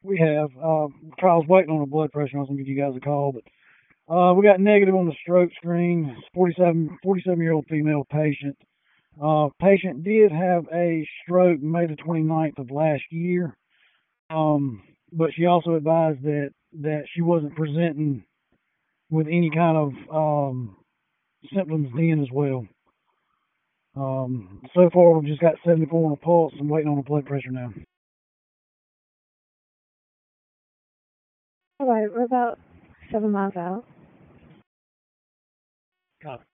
We have. Kyle's waiting on the blood pressure. I was going to give you guys a call, but we got negative on the stroke screen. It's 47-year-old female patient. Patient did have a stroke May the 29th of last year, but she also advised that she wasn't presenting with any kind of symptoms then as well. So far, we've just got 74 on the pulse and waiting on the blood pressure now. All right, we're about 7 miles out. Copy.